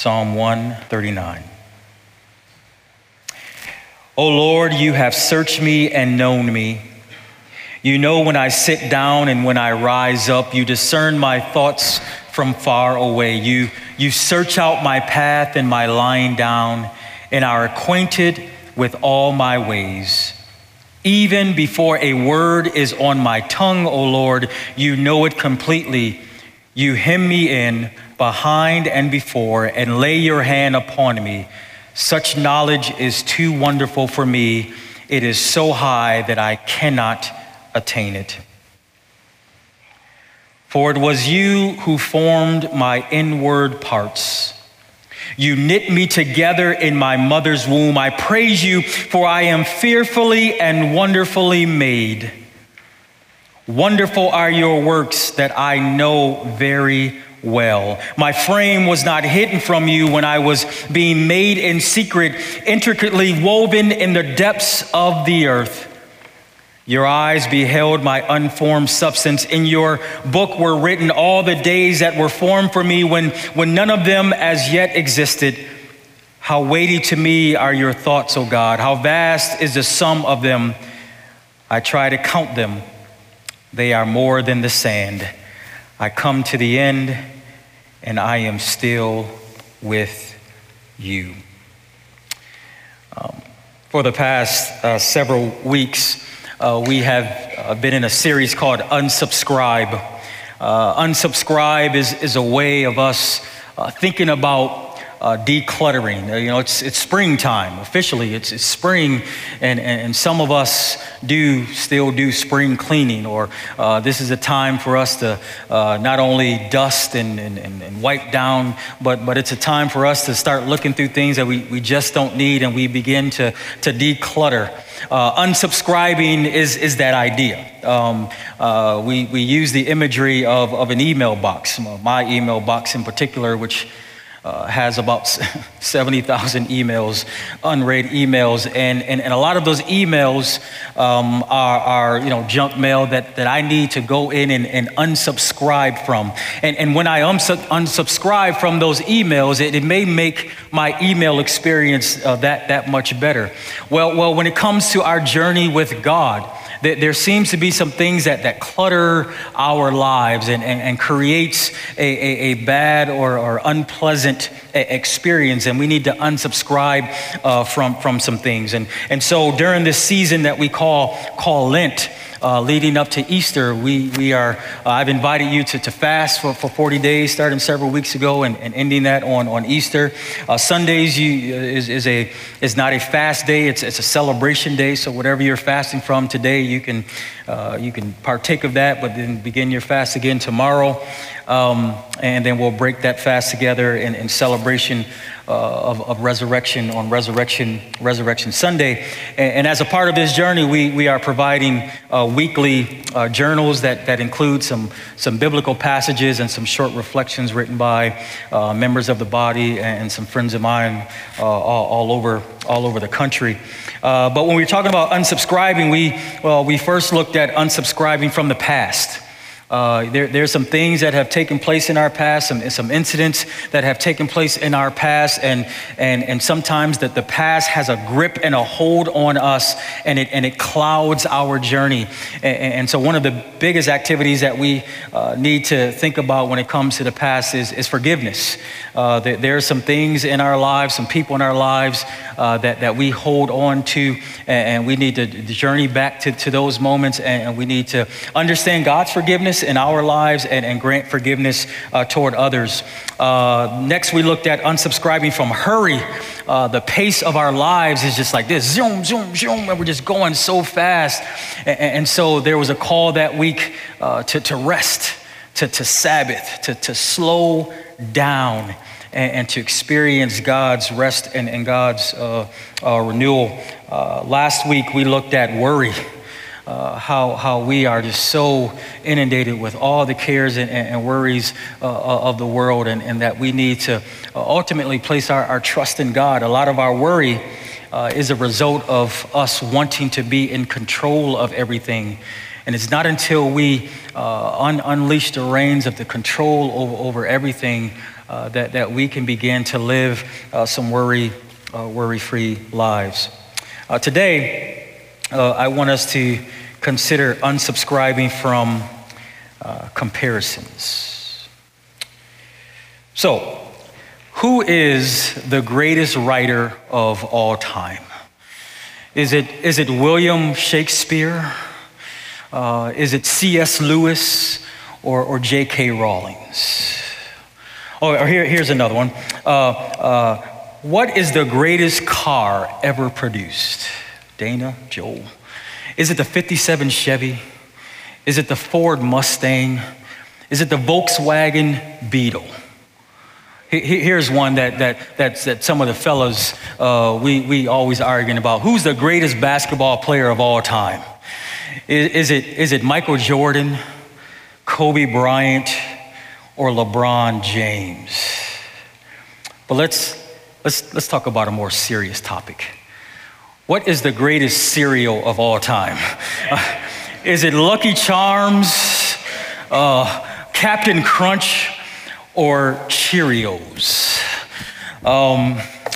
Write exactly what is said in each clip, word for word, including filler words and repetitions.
Psalm one thirty-nine. O Lord, you have searched me and known me. You know when I sit down and when I rise up. You discern my thoughts from far away. You, you search out my path and my lying down, and are acquainted with all my ways. Even before a word is on my tongue, O Lord, you know it completely. You hem me in behind and before, and lay your hand upon me. Such knowledge is too wonderful for me. It is so high that I cannot attain it. For it was you who formed my inward parts. You knit me together in my mother's womb. I praise you, for I am fearfully and wonderfully made. Wonderful are your works that I know very well. My frame was not hidden from you when I was being made in secret, intricately woven in the depths of the earth. Your eyes beheld my unformed substance. In your book were written all the days that were formed for me, when, when none of them as yet existed. How weighty to me are your thoughts, O God. How vast is the sum of them. I try to count them. They are more than the sand. I come to the end, and I am still with you. Um, for the past uh, several weeks, Uh, we have uh, been in a series called Unsubscribe. Uh, unsubscribe is, is a way of us uh, thinking about uh, decluttering. Uh, you know, it's it's springtime. Officially, it's, it's spring, and, and, and some of us do still do spring cleaning, or uh, this is a time for us to uh, not only dust and, and, and wipe down, but, but it's a time for us to start looking through things that we, we just don't need, and we begin to, to declutter. Uh, unsubscribing is, is that idea. Um, uh, we, we use the imagery of, of an email box, my email box in particular, which uh, has about seventy thousand emails, unread emails. And, and, and a lot of those emails um, are, are you know, junk mail that, that I need to go in and, and unsubscribe from. And, and when I unsub- unsubscribe from those emails, it, it may make my email experience uh, that, that much better. Well, well, when it comes to our journey with God, there, there seems to be some things that, that clutter our lives and, and, and creates a, a, a bad or, or unpleasant experience, and we need to unsubscribe uh, from, from some things. And, and so during this season that we call, call Lent, Uh, leading up to Easter, we we are. Uh, I've invited you to, to fast for, for forty days, starting several weeks ago, and, and ending that on on Easter. Uh, Sundays you, is is a is not a fast day; it's it's a celebration day. So whatever you're fasting from today, you can uh, you can partake of that, but then begin your fast again tomorrow, um, and then we'll break that fast together in, in celebration Uh, of, of resurrection on resurrection resurrection Sunday. And, and as a part of this journey, we we are providing uh, weekly uh, journals that that include some some biblical passages and some short reflections written by uh, members of the body and some friends of mine uh, all, all over all over the country. Uh, but when we're talking about unsubscribing, we well we first looked at unsubscribing from the past. Uh, there, there's some things that have taken place in our past, some, some incidents that have taken place in our past, and and and sometimes that the past has a grip and a hold on us, and it and it clouds our journey. And, and so one of the biggest activities that we uh, need to think about when it comes to the past is, is forgiveness. Uh, there, there are some things in our lives, some people in our lives uh, that, that we hold on to, and, and we need to journey back to, to those moments, and, and we need to understand God's forgiveness in our lives and, and grant forgiveness uh, toward others. Uh, next, we looked at unsubscribing from hurry. Uh, the pace of our lives is just like this, zoom, zoom, zoom, and we're just going so fast. And, and so there was a call that week uh, to, to rest, to, to Sabbath, to, to slow down, and, and to experience God's rest and, and God's uh, uh, renewal. Uh, last week, we looked at worry. Uh, how how we are just so inundated with all the cares and, and worries uh, of the world, and, and that we need to ultimately place our, our trust in God. A lot of our worry uh, is a result of us wanting to be in control of everything. And it's not until we uh, un- unleash the reins of the control over, over everything uh, that, that we can begin to live uh, some worry, uh, worry-free lives. Uh, today, uh, I want us to consider unsubscribing from uh, comparisons. So, who is the greatest writer of all time? Is it, is it William Shakespeare? Uh, is it C S Lewis or, or J K Rowling's? Oh, or here, here's another one. Uh, uh, what is the greatest car ever produced? Dana, Joel? Is it the fifty-seven Chevy? Is it the Ford Mustang? Is it the Volkswagen Beetle? Here's one that that that's, that some of the fellas uh, we we always arguing about. Who's the greatest basketball player of all time? Is, is it is it Michael Jordan, Kobe Bryant, or LeBron James? But let's let's let's talk about a more serious topic. What is the greatest cereal of all time? Uh, is it Lucky Charms, uh, Captain Crunch, or Cheerios? Um,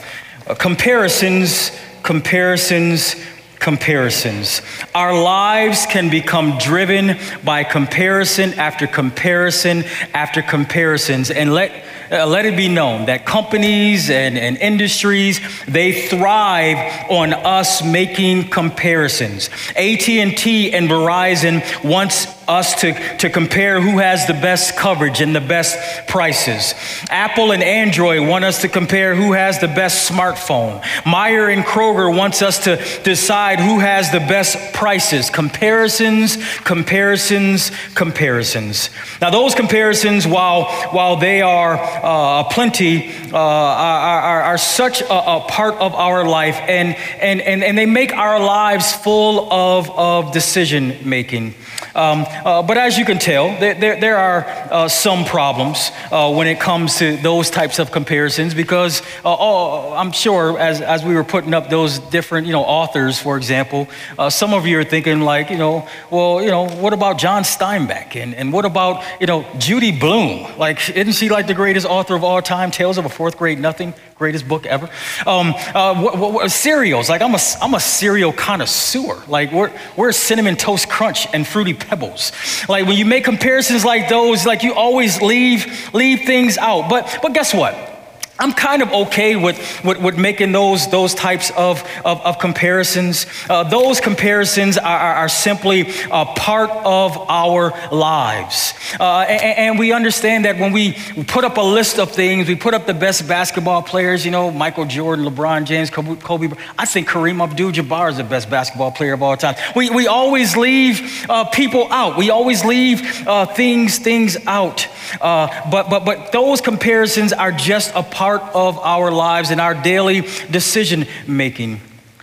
comparisons, comparisons, comparisons. Our lives can become driven by comparison after comparison after comparisons. And let, uh, let it be known that companies and, and industries, they thrive on us making comparisons. A T and T and Verizon wants us to, to compare who has the best coverage and the best prices. Apple and Android want us to compare who has the best smartphone. Meijer and Kroger wants us to decide who has the best prices. Comparisons, comparisons, comparisons. Now those comparisons, while, while they are uh, plenty, uh, are, are, are such a, a part of our life, and, and, and, and they make our lives full of, of decision making. Um, uh, but as you can tell, there, there, there are uh, some problems uh, when it comes to those types of comparisons, because uh, oh, I'm sure as, as we were putting up those different, you know, authors, for example, uh, some of you are thinking like, you know, well, you know, what about John Steinbeck? And, and what about, you know, Judy Blume? Like, isn't she like the greatest author of all time? Tales of a Fourth Grade Nothing, greatest book ever. Um, uh, what, what, what, cereals, like I'm a, I'm a cereal connoisseur. Like we're, we're Cinnamon Toast Crunch and Fruity Pebbles. Like when you make comparisons like those, like you always leave leave things out. But but guess what? I'm kind of okay with, with, with making those, those types of, of, of comparisons. Uh, those comparisons are, are, are simply a part of our lives. Uh, and, and we understand that when we put up a list of things, we put up the best basketball players, you know, Michael Jordan, LeBron James, Kobe, Kobe I think Kareem Abdul-Jabbar is the best basketball player of all time. We, we always leave uh, people out. We always leave uh, things, things out. Uh, but, but, but those comparisons are just a part of our lives and our daily decision making.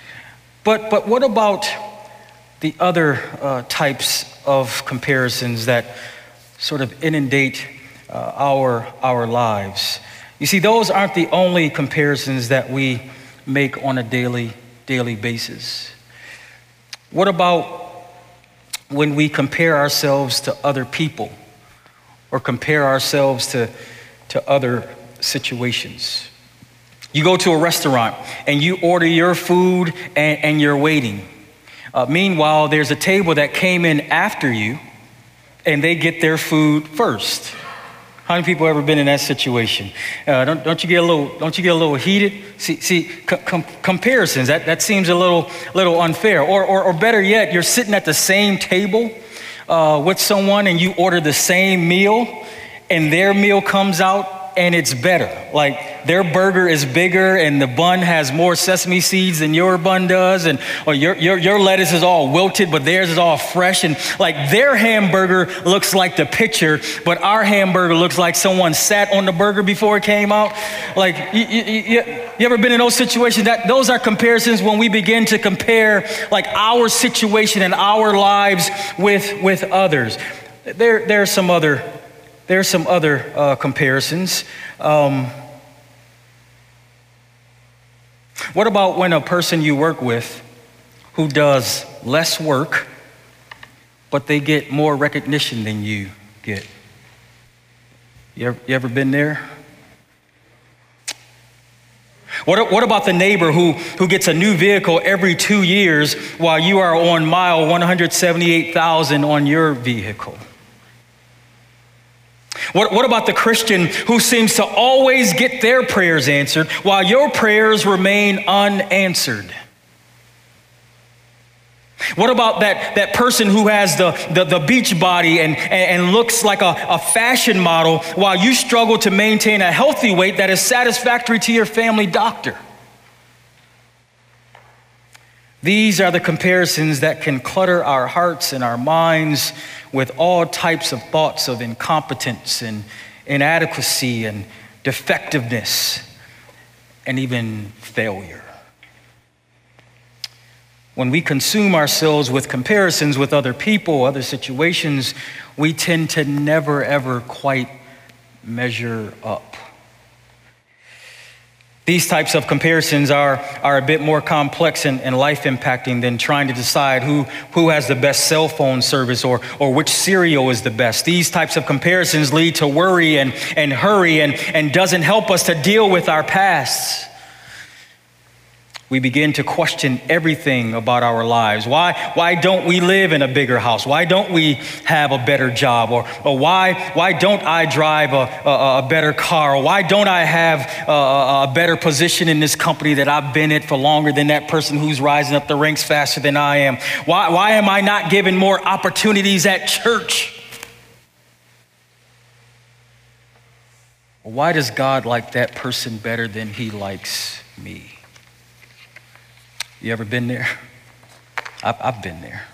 But but what about the other uh, types of comparisons that sort of inundate uh, our our lives? You see, those aren't the only comparisons that we make on a daily daily basis. What about when we compare ourselves to other people or compare ourselves to to other situations? You go to a restaurant and you order your food and, and you're waiting. Uh, meanwhile, there's a table that came in after you and they get their food first. How many people ever been in that situation? Uh, don't, don't you get a little? Don't you get a little heated? See, see, com- comparisons. That, that seems a little, little unfair. Or, or, or better yet, you're sitting at the same table uh, with someone and you order the same meal, and their meal comes out and it's better. Like their burger is bigger and the bun has more sesame seeds than your bun does, and or your, your your lettuce is all wilted, but theirs is all fresh. And like their hamburger looks like the picture, but our hamburger looks like someone sat on the burger before it came out. Like you, you, you, you ever been in those situations? That those are comparisons when we begin to compare like our situation and our lives with with others. There there are some other. There are some other uh, comparisons. Um, what about when a person you work with who does less work, but they get more recognition than you get? You ever, you ever been there? What, what about the neighbor who, who gets a new vehicle every two years while you are on mile one hundred seventy-eight thousand on your vehicle? What, what about the Christian who seems to always get their prayers answered while your prayers remain unanswered? What about that, that person who has the, the, the beach body and, and, and looks like a, a fashion model while you struggle to maintain a healthy weight that is satisfactory to your family doctor? These are the comparisons that can clutter our hearts and our minds with all types of thoughts of incompetence and inadequacy and defectiveness and even failure. When we consume ourselves with comparisons with other people, other situations, we tend to never, ever quite measure up. These types of comparisons are, are a bit more complex and, and life-impacting than trying to decide who, who has the best cell phone service or, or which cereal is the best. These types of comparisons lead to worry and, and hurry and, and doesn't help us to deal with our pasts. We begin to question everything about our lives. Why, why don't we live in a bigger house? Why don't we have a better job? Or, or why, why don't I drive a, a, a better car? Or why don't I have a, a better position in this company that I've been in for longer than that person who's rising up the ranks faster than I am? Why, why am I not given more opportunities at church? Why does God like that person better than he likes me? You ever been there? I've, I've been there.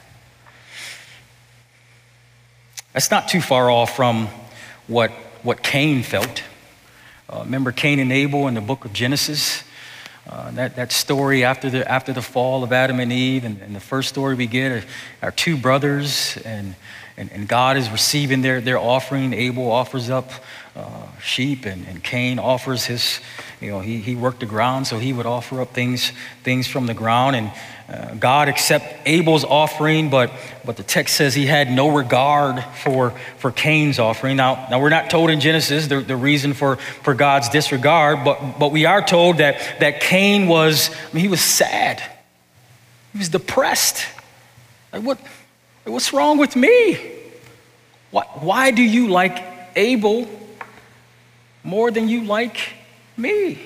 That's not too far off from what, what Cain felt. Uh, remember Cain and Abel in the book of Genesis? Uh, that, that story after the, after the fall of Adam and Eve, and, and the first story we get are, are two brothers, and, and, and God is receiving their, their offering. Abel offers up uh, sheep, and, and Cain offers his, you know, he, he worked the ground, so he would offer up things, things from the ground. And uh, God accepted Abel's offering, but, but the text says he had no regard for, for Cain's offering. Now, now, we're not told in Genesis the, the reason for, for God's disregard, but, but we are told that, that Cain was, I mean, he was sad. He was depressed. Like, what, what's wrong with me? Why, why do you like Abel more than you like me?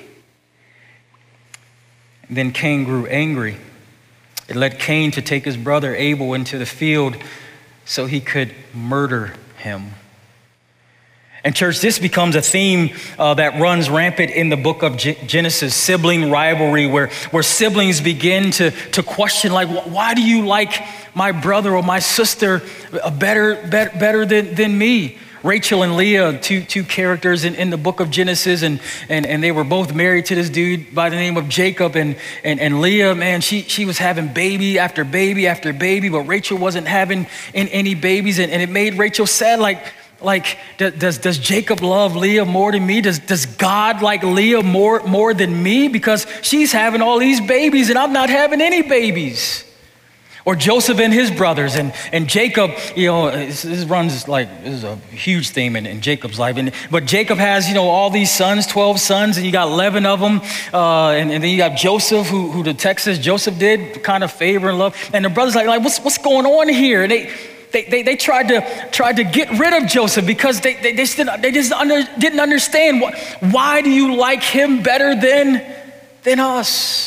And then Cain grew angry. It led Cain to take his brother Abel into the field so he could murder him. And church, this becomes a theme uh, that runs rampant in the book of G- Genesis, sibling rivalry, where, where siblings begin to, to question, like, why do you like my brother or my sister better, better, better than, than me? Rachel and Leah, two, two characters in, in the book of Genesis, and, and, and they were both married to this dude by the name of Jacob. And, and, and Leah, man, she, she was having baby after baby after baby, but Rachel wasn't having in, any babies. And, and it made Rachel sad, like, like does, does Jacob love Leah more than me? Does, does God like Leah more, more than me? Because she's having all these babies and I'm not having any babies. Or Joseph and his brothers, and, and Jacob, you know, this, this runs like, this is a huge theme in, in Jacob's life. And, but Jacob has, you know, all these sons, twelve sons, and you got eleven of them. Uh, and, and then you got Joseph, who, who the text says Joseph did kind of favor and love. And the brothers like, like what's, what's going on here? And they, they, they, they tried to tried to get rid of Joseph because they, they, they just, didn't, they just under, didn't understand, what, why do you like him better than, than us?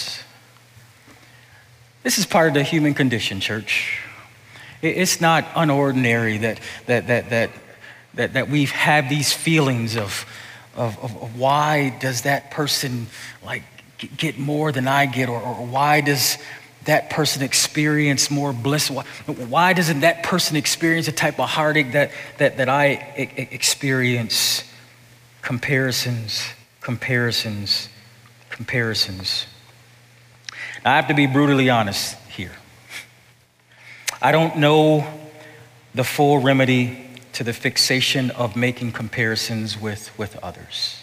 This is part of the human condition, church. It's not unordinary that that that that that, that we have these feelings of, of, of why does that person like get more than I get, or, or why does that person experience more bliss? Why, why doesn't that person experience the type of heartache that that that I experience? Comparisons, comparisons, comparisons. I have to be brutally honest here. I don't know the full remedy to the fixation of making comparisons with, with others.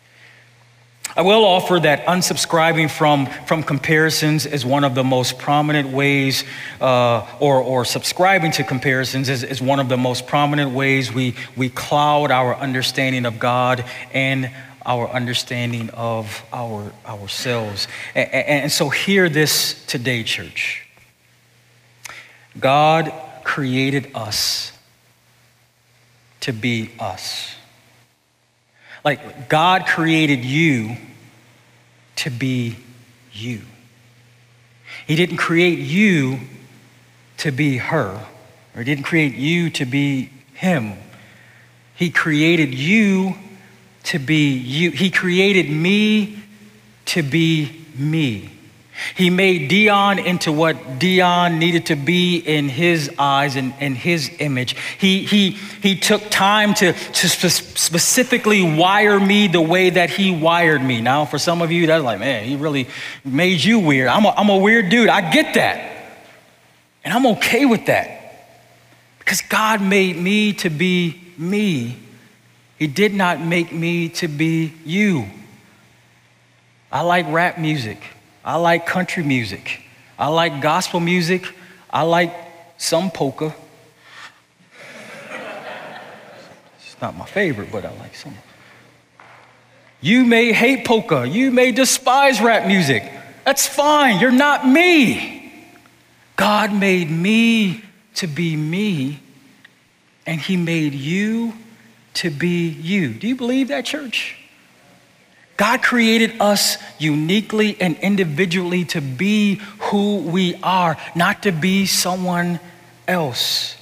I will offer that unsubscribing from, from comparisons is one of the most prominent ways, uh, or, or subscribing to comparisons is, is one of the most prominent ways we, we cloud our understanding of God and our understanding of our ourselves. And, and, and so hear this today, church. God created us to be us. Like, God created you to be you. He didn't create you to be her, or he didn't create you to be him. He created you to be you. He created me to be me. He made Dion into what Dion needed to be in his eyes and in his image. He, he, he took time to, to spe- specifically wire me the way that he wired me. Now, for some of you, that's like, man, he really made you weird. I'm a, I'm a weird dude. I get that. And I'm okay with that. Because God made me to be me. He did not make me to be you. I like rap music. I like country music. I like gospel music. I like some polka. It's not my favorite, but I like some. You may hate polka. You may despise rap music. That's fine. You're not me. God made me to be me, and he made you to be you. Do you believe that, church? God created us uniquely and individually to be who we are, not to be someone else.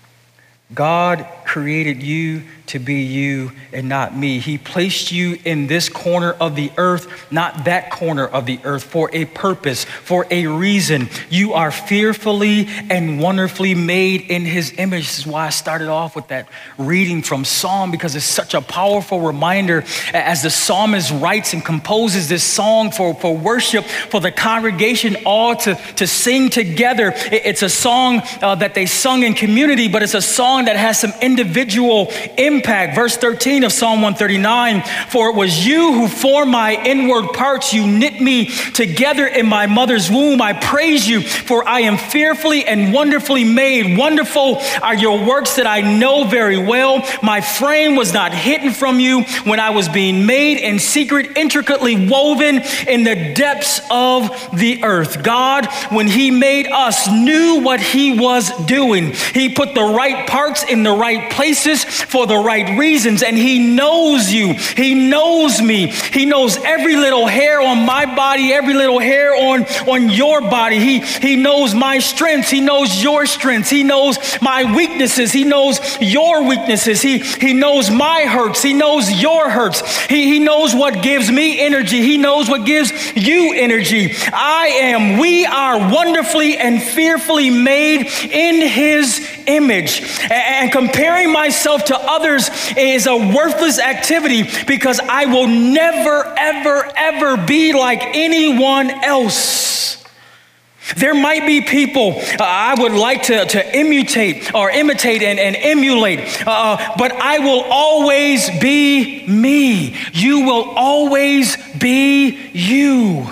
God created you to be you and not me. He placed you in this corner of the earth, not that corner of the earth, for a purpose, for a reason. You are fearfully and wonderfully made in his image. This is why I started off with that reading from Psalm, because it's such a powerful reminder as the psalmist writes and composes this song for, for worship, for the congregation all to, to sing together. It's a song uh, that they sung in community, but it's a song that has some individual impact. Verse thirteen of Psalm one thirty-nine, for it was you who formed my inward parts. You knit me together in my mother's womb. I praise you, for I am fearfully and wonderfully made. Wonderful are your works that I know very well. My frame was not hidden from you when I was being made in secret, intricately woven in the depths of the earth. God, when he made us, knew what he was doing. He put the right parts in the right places for the right reasons, and he knows you. He knows me. He knows every little hair on my body, every little hair on, on your body. He, he knows my strengths. He knows your strengths. He knows my weaknesses. He knows your weaknesses. He, he knows my hurts. He knows your hurts. He, he knows what gives me energy. He knows what gives you energy. I am, we are wonderfully and fearfully made in his image. And comparing myself to others is a worthless activity, because I will never, ever, ever be like anyone else. There might be people uh, I would like to, to imitate or imitate and, and emulate, uh, but I will always be me. You will always be you.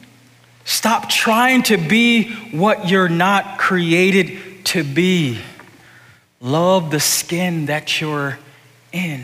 Stop trying to be what you're not created to be. Love the skin that you're in.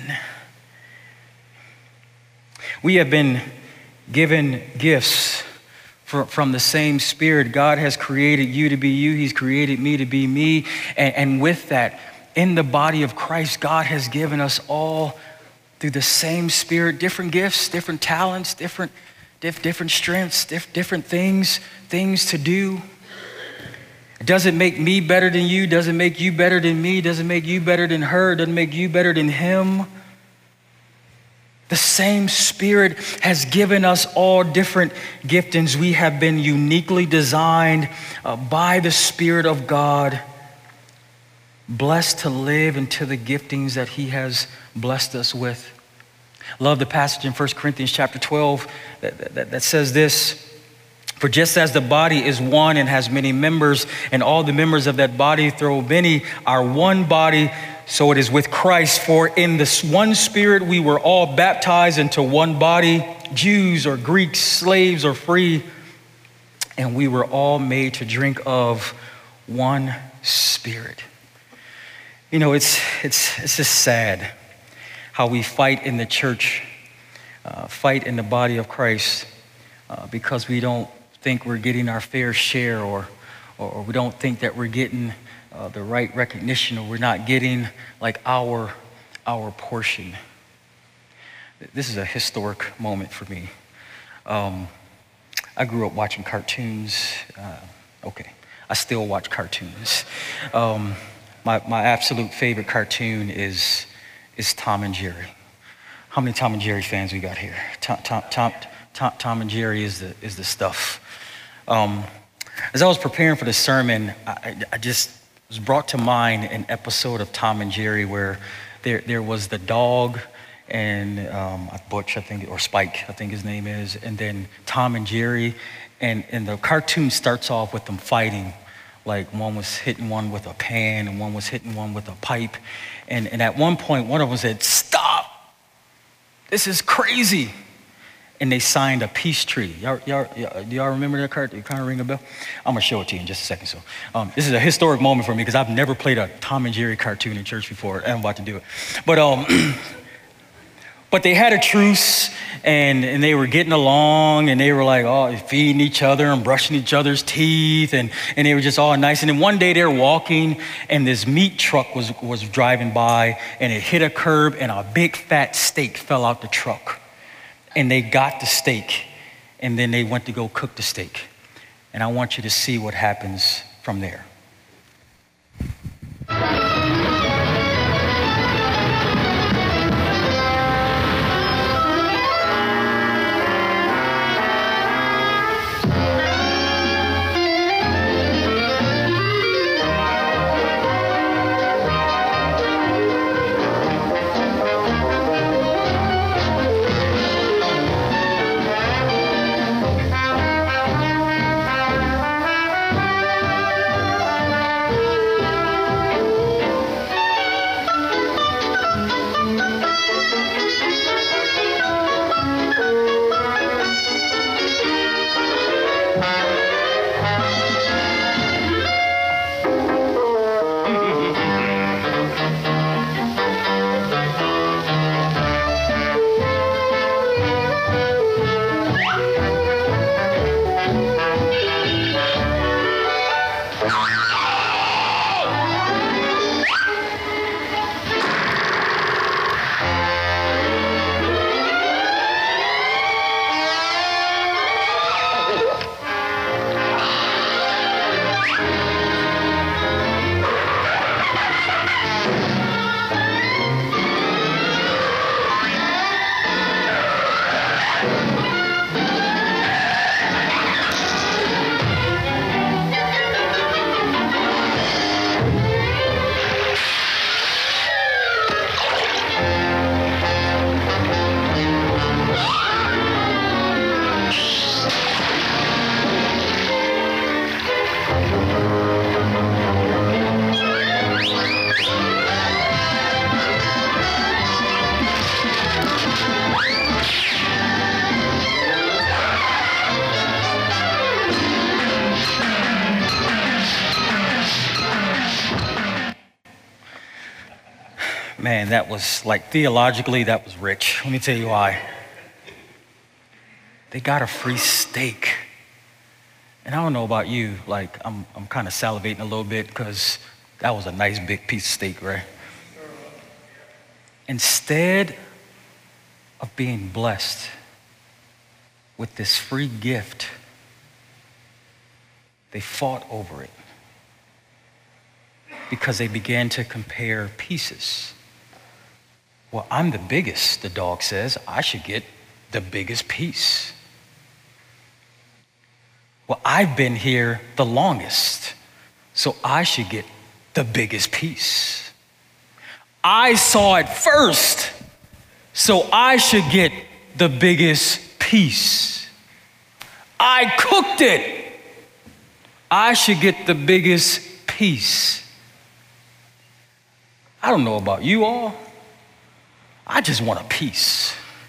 We have been given gifts for, from the same Spirit. God has created you to be you. He's created me to be me. And, and with that, in the body of Christ, God has given us all through the same Spirit, different gifts, different talents, different, diff, different strengths, diff, different things, things to do. It doesn't make me better than you, doesn't make you better than me, doesn't make you better than her, doesn't make you better than him. The same Spirit has given us all different giftings. We have been uniquely designed uh, by the Spirit of God, blessed to live into the giftings that he has blessed us with. Love the passage in First Corinthians chapter twelve that, that, that says this. For just as the body is one and has many members, and all the members of that body, though many, are one body, so it is with Christ. For in this one Spirit we were all baptized into one body, Jews or Greeks, slaves or free, and we were all made to drink of one Spirit. You know, it's it's it's just sad how we fight in the church uh, fight in the body of Christ uh, because we don't think we're getting our fair share, or, or, or we don't think that we're getting uh, the right recognition, or we're not getting like our, our portion. This is a historic moment for me. Um, I grew up watching cartoons. Uh, okay, I still watch cartoons. Um, my, my absolute favorite cartoon is, is Tom and Jerry. How many Tom and Jerry fans we got here? Tom, Tom, Tom, Tom, Tom and Jerry is the, is the stuff. Um, as I was preparing for the sermon, I, I just was brought to mind an episode of Tom and Jerry where there, there was the dog and um, Butch, I think, or Spike, I think his name is, and then Tom and Jerry, and, and the cartoon starts off with them fighting, like one was hitting one with a pan and one was hitting one with a pipe, and, and at one point, one of them said, "Stop, this is crazy," and they signed a peace treaty. Y'all, y'all, y'all, do y'all remember that card? Do you kind of ring a bell? I'm gonna show it to you in just a second. So um, this is a historic moment for me because I've never played a Tom and Jerry cartoon in church before, and I'm about to do it, but um. But they had a truce, and, and they were getting along, and they were like, oh, feeding each other and brushing each other's teeth, and, and they were just all nice. And then one day they were walking, and this meat truck was, was driving by, and it hit a curb, and a big fat steak fell out the truck. And they got the steak, and then they went to go cook the steak. And I want you to see what happens from there. Man, that was like, theologically, that was rich. Let me tell you why. They got a free steak. And I don't know about you, like, I'm, I'm kind of salivating a little bit because that was a nice big piece of steak, right? Instead of being blessed with this free gift, they fought over it because they began to compare pieces. Well, I'm the biggest, the dog says. I should get the biggest piece. Well, I've been here the longest, so I should get the biggest piece. I saw it first, so I should get the biggest piece. I cooked it. I should get the biggest piece. I don't know about you all. I just want a piece.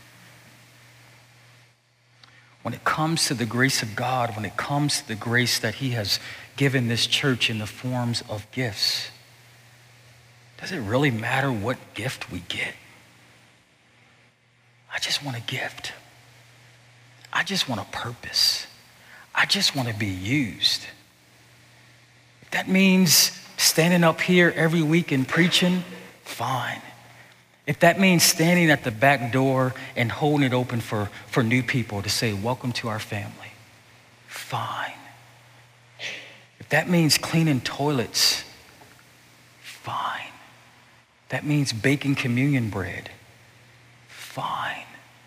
When it comes to the grace of God, when it comes to the grace that he has given this church in the forms of gifts, does it really matter what gift we get? I just want a gift. I just want a purpose. I just want to be used. If that means standing up here every week and preaching, fine. If that means standing at the back door and holding it open for, for new people to say, welcome to our family, fine. If that means cleaning toilets, fine. If that means baking communion bread, fine.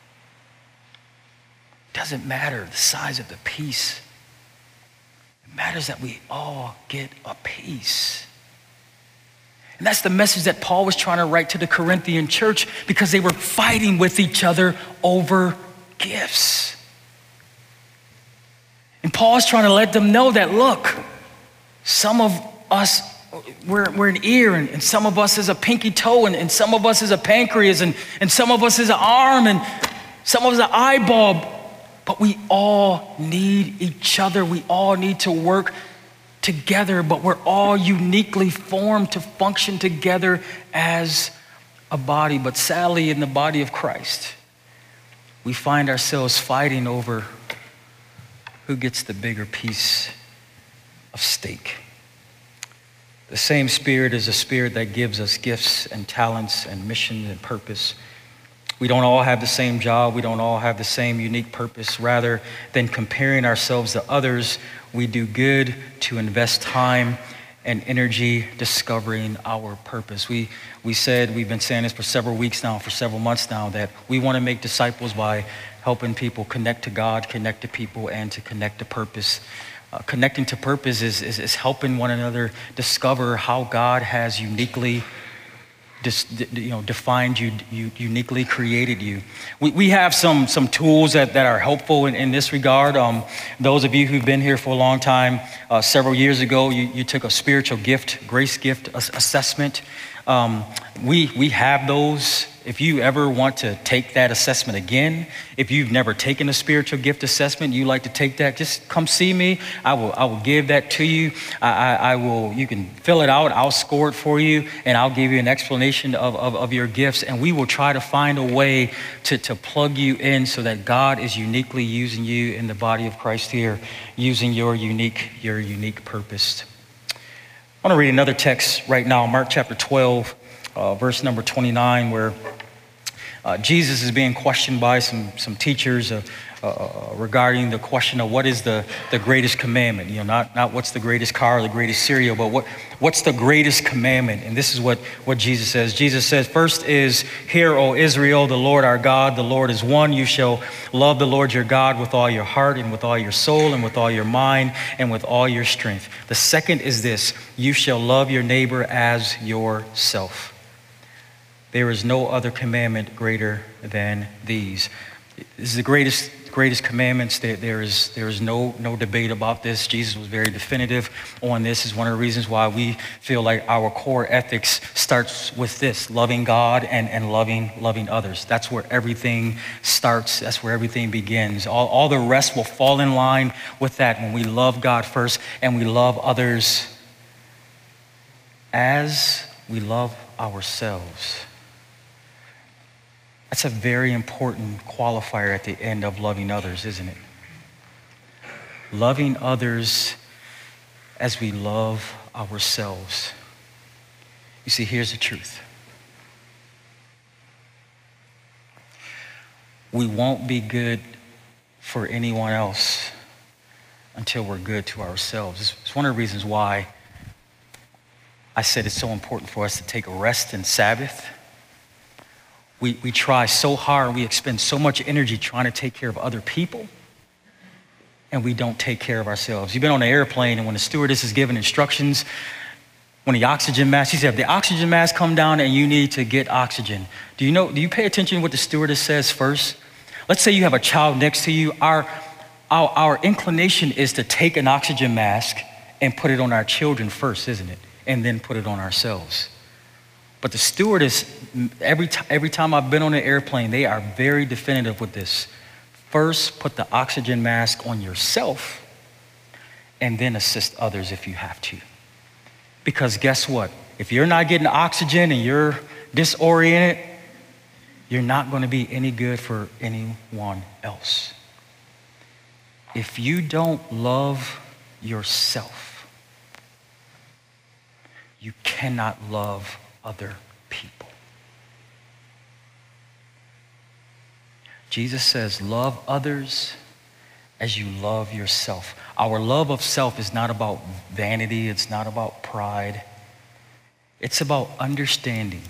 It doesn't matter the size of the piece. It matters that we all get a piece. And that's the message that Paul was trying to write to the Corinthian church, because they were fighting with each other over gifts. And Paul's trying to let them know that, look, some of us, we're, we're an ear, and, and some of us is a pinky toe, and, and some of us is a pancreas, and, and some of us is an arm, and some of us an eyeball. But we all need each other. We all need to work together, but we're all uniquely formed to function together as a body. But sadly, in the body of Christ, we find ourselves fighting over who gets the bigger piece of steak. The same Spirit is a Spirit that gives us gifts and talents and mission and purpose. We don't all have the same job. We don't all have the same unique purpose. Rather than comparing ourselves to others, we do good to invest time and energy discovering our purpose. We, we said, we've been saying this for several weeks now, for several months now, that we want to make disciples by helping people connect to God, connect to people, and to connect to purpose. Uh, connecting to purpose is, is, is helping one another discover how God has uniquely Dis, you know, defined you, you, uniquely created you. We, we have some, some tools that, that are helpful in, in this regard. Um, those of you who've been here for a long time, uh, several years ago, you, you took a spiritual gift, grace gift ass- assessment. Um, we, we have those. If you ever want to take that assessment again, if you've never taken a spiritual gift assessment, you like to take that, just come see me. I will, I will give that to you. I, I, I will, you can fill it out. I'll score it for you, and I'll give you an explanation of, of, of your gifts. And we will try to find a way to, to plug you in so that God is uniquely using you in the body of Christ here, using your unique, your unique purpose. I want to read another text right now, Mark chapter twelve, uh, verse number twenty-nine, where uh, Jesus is being questioned by some, some teachers uh, uh, regarding the question of what is the, the greatest commandment. You know, not, not what's the greatest car or the greatest cereal, but what, what's the greatest commandment? And this is what, what Jesus says. Jesus says, first is, hear, O Israel, the Lord our God, the Lord is one. You shall love the Lord your God with all your heart and with all your soul and with all your mind and with all your strength. The second is this, you shall love your neighbor as yourself. There is no other commandment greater than these. This is the greatest greatest commandments. There, there is there is no no debate about this. Jesus was very definitive on this. Is one of the reasons why we feel like our core ethics starts with this: loving God and, and loving loving others. That's where everything starts. That's where everything begins. All, all the rest will fall in line with that when we love God first and we love others as we love ourselves. That's a very important qualifier at the end of loving others, isn't it? Loving others as we love ourselves. You see, here's the truth. We won't be good for anyone else until we're good to ourselves. It's one of the reasons why I said it's so important for us to take a rest and Sabbath. We, we try so hard, we expend so much energy trying to take care of other people, and we don't take care of ourselves. You've been on an airplane, and when the stewardess is giving instructions, when the oxygen mask, she said, if the oxygen mask come down and you need to get oxygen, do you know, do you pay attention to what the stewardess says first? Let's say you have a child next to you. Our, our, our inclination is to take an oxygen mask and put it on our children first, isn't it? And then put it on ourselves. But the stewardess, every, t- every time I've been on an airplane, they are very definitive with this. First, put the oxygen mask on yourself, and then assist others if you have to. Because guess what? If you're not getting oxygen and you're disoriented, you're not going to be any good for anyone else. If you don't love yourself, you cannot love other people. Jesus says, love others as you love yourself. Our love of self is not about vanity. It's not about pride. It's about understanding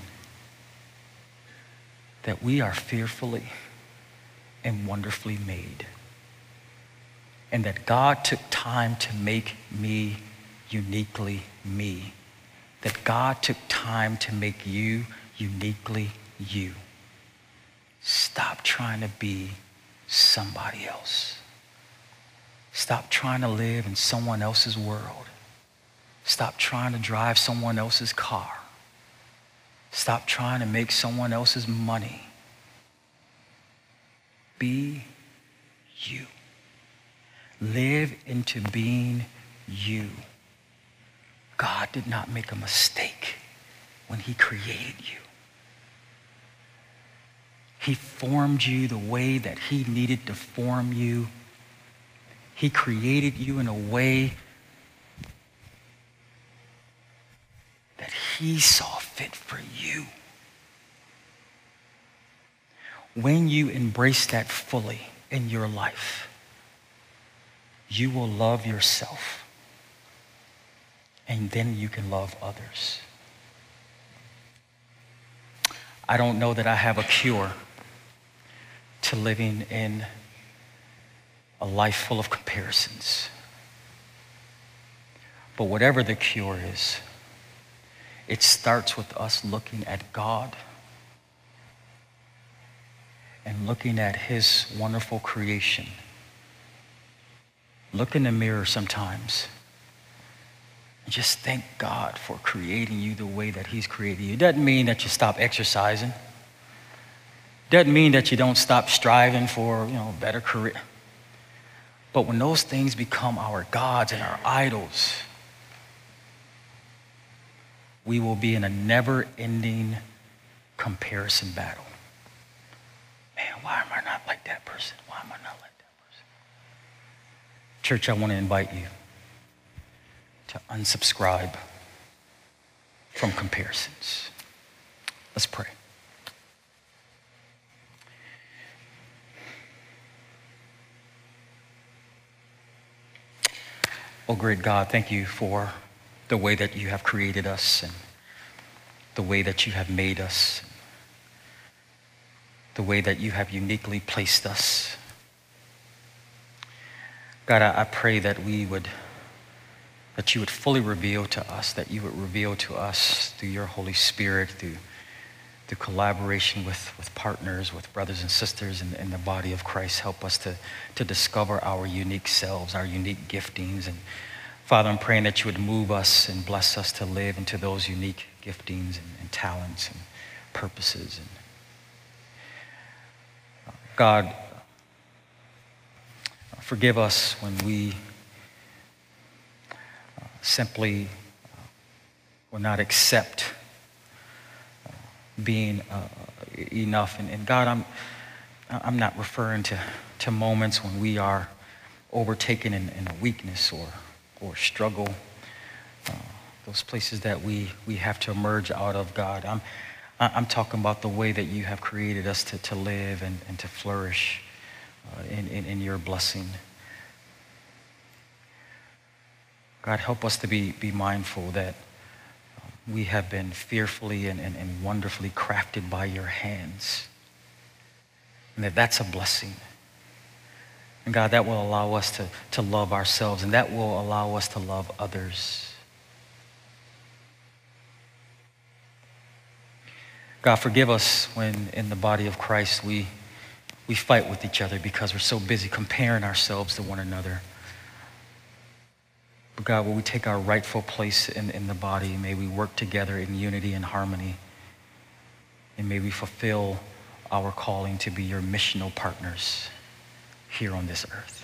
that we are fearfully and wonderfully made. And that God took time to make me uniquely me. That God took time to make you uniquely you. Stop trying to be somebody else. Stop trying to live in someone else's world. Stop trying to drive someone else's car. Stop trying to make someone else's money. Be you. Live into being you. God did not make a mistake when he created you. He formed you the way that he needed to form you. He created you in a way that he saw fit for you. When you embrace that fully in your life, you will love yourself, and then you can love others. I don't know that I have a cure to living in a life full of comparisons. But whatever the cure is, it starts with us looking at God and looking at his wonderful creation. Look in the mirror sometimes and just thank God for creating you the way that he's created you. It doesn't mean that you stop exercising. Doesn't mean that you don't stop striving for, you know, a better career. But when those things become our gods and our idols, we will be in a never-ending comparison battle. Man, why am I not like that person? Why am I not like that person? Church, I want to invite you to unsubscribe from comparisons. Let's pray. Oh, great God, thank you for the way that you have created us and the way that you have made us, the way that you have uniquely placed us. God, I, I pray that we would, that you would fully reveal to us, that you would reveal to us through your Holy Spirit, through the collaboration with, with partners, with brothers and sisters in, in the body of Christ. Help us to, to discover our unique selves, our unique giftings. And Father, I'm praying that you would move us and bless us to live into those unique giftings and, and talents and purposes. And uh, God, uh, forgive us when we uh, simply uh, will not accept being uh, enough. And, and God, I'm I'm not referring to, to moments when we are overtaken in, in a weakness or or struggle, uh, those places that we, we have to emerge out of, God. I'm I'm talking about the way that you have created us to, to live and, and to flourish uh, in, in, in your blessing. God, help us to be, be mindful that we have been fearfully and, and, and wonderfully crafted by your hands. And that that's a blessing. And God, that will allow us to, to love ourselves, and that will allow us to love others. God, forgive us when in the body of Christ we, we fight with each other because we're so busy comparing ourselves to one another. But God, will we take our rightful place in, in the body? May we work together in unity and harmony. And may we fulfill our calling to be your missional partners here on this earth.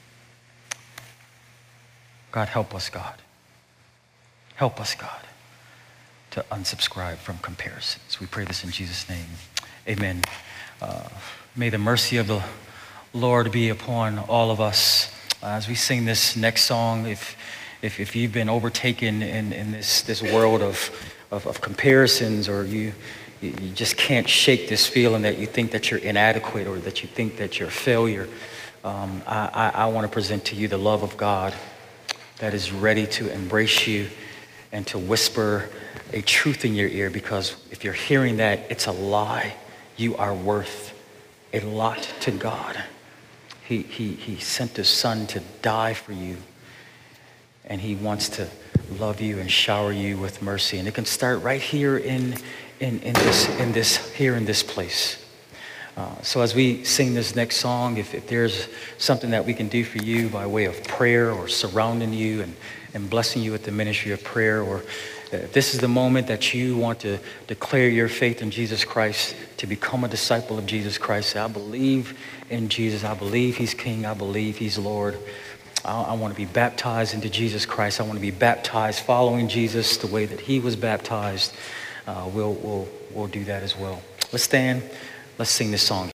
God, help us, God. Help us, God, to unsubscribe from comparisons. We pray this in Jesus' name. Amen. Uh, may the mercy of the Lord be upon all of us. Uh, as we sing this next song, if if, if you've been overtaken in, in this, this world of, of, of comparisons, or you, you just can't shake this feeling that you think that you're inadequate or that you think that you're a failure, um, I, I, I want to present to you the love of God that is ready to embrace you and to whisper a truth in your ear, because if you're hearing that, it's a lie. You are worth a lot to God. He, he, he sent his son to die for you, and he wants to love you and shower you with mercy. And it can start right here in, in, in, this, in this, here in this place. Uh, so as we sing this next song, if, if there's something that we can do for you by way of prayer, or surrounding you and, and blessing you with the ministry of prayer, or if this is the moment that you want to declare your faith in Jesus Christ, to become a disciple of Jesus Christ, say, I believe in Jesus. I believe he's King. I believe he's Lord. I, I want to be baptized into Jesus Christ. I want to be baptized following Jesus the way that he was baptized. Uh, we'll, we'll, we'll do that as well. Let's stand. Let's sing this song.